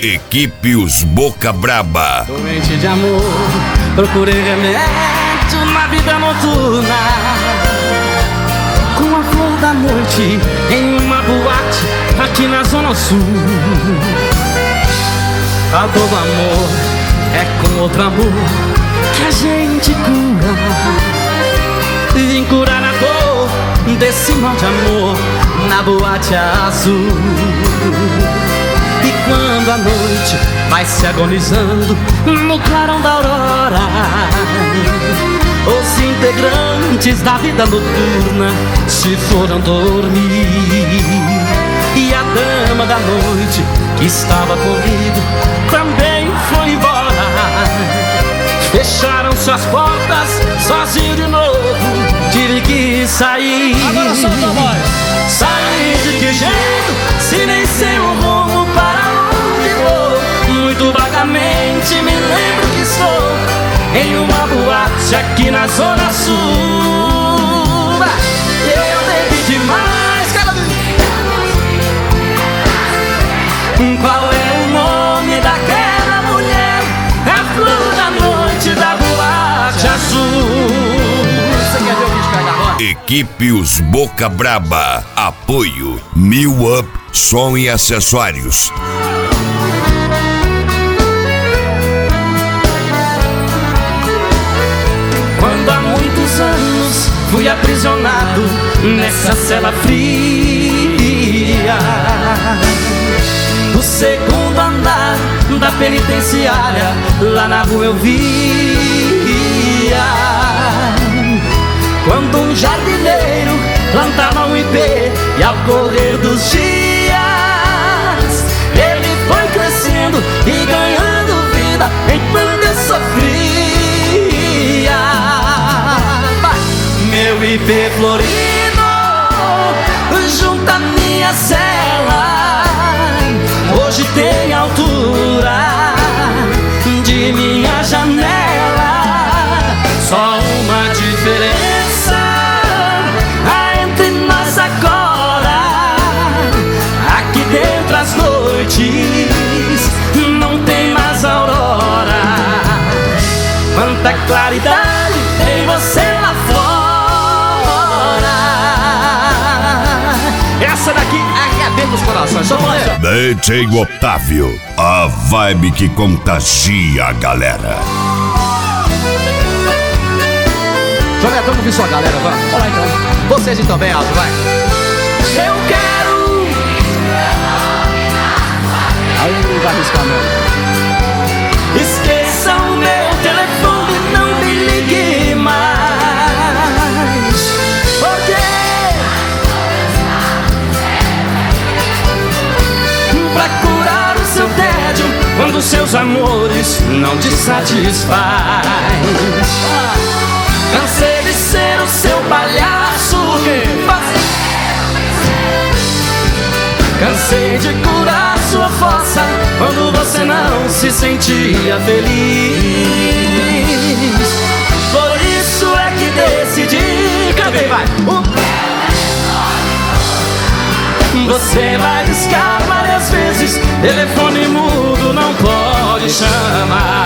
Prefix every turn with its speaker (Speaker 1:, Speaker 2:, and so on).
Speaker 1: Equipe Os Boca Braba.
Speaker 2: Doente de amor, procurei remédio na vida noturna, com a flor da noite em uma boate aqui na Zona Sul. A dor do amor é com outro amor que a gente cura. Vim curar a dor desse mal de amor na boate azul. E quando a noite vai se agonizando no clarão da aurora, os integrantes da vida noturna se foram dormir. E a dama da noite que estava comigo também foi embora. Fecharam suas portas, sozinho de novo tive que sair.
Speaker 3: Agora solta a voz.
Speaker 2: Sair de que jeito, se nem sei o rumo para onde vou. Muito vagamente me lembro que estou em uma boate aqui na Zona Sul. Eu bebi demais, cara. Qual é o nome daquela mulher? A flor da noite da boate azul.
Speaker 3: Você quer ver o vídeo carregar agora?
Speaker 1: Equipe Os Boca Braba. Apoio Mil Up Som e Acessórios.
Speaker 2: Quando há muitos anos fui aprisionado nessa cela fria, no segundo andar da penitenciária, lá na rua eu via, quando um jardineiro plantava um ipê, e ao correr dos dias ele foi crescendo e ganhando vida enquanto eu sofria. Meu ipê florido junto à minha cela hoje tem altura de minha janela. Só uma diferença há entre nós agora: aqui dentro as noites não tem mais aurora. Quanta claridade tem você lá fora. Essa daqui arrebenta os corações. Só mulher.
Speaker 1: DJ Otávio, a vibe que contagia a galera.
Speaker 3: Joné, vamos ouvir sua galera, vamos. Vamos lá então. Vocês então, bem alto, vai.
Speaker 2: Eu quero.
Speaker 3: Aí não vai arriscar não.
Speaker 2: Esqueça o meu telefone, não me ligue mais. Porque pra curar o seu tédio, quando seus amores não te satisfaz. Cansei de ser o seu palhaço. Cansei de curar sua força quando você não se sentia feliz. Por isso é que decidi. Cantei, vai. Você vai discar várias vezes, telefone mudo não pode chamar.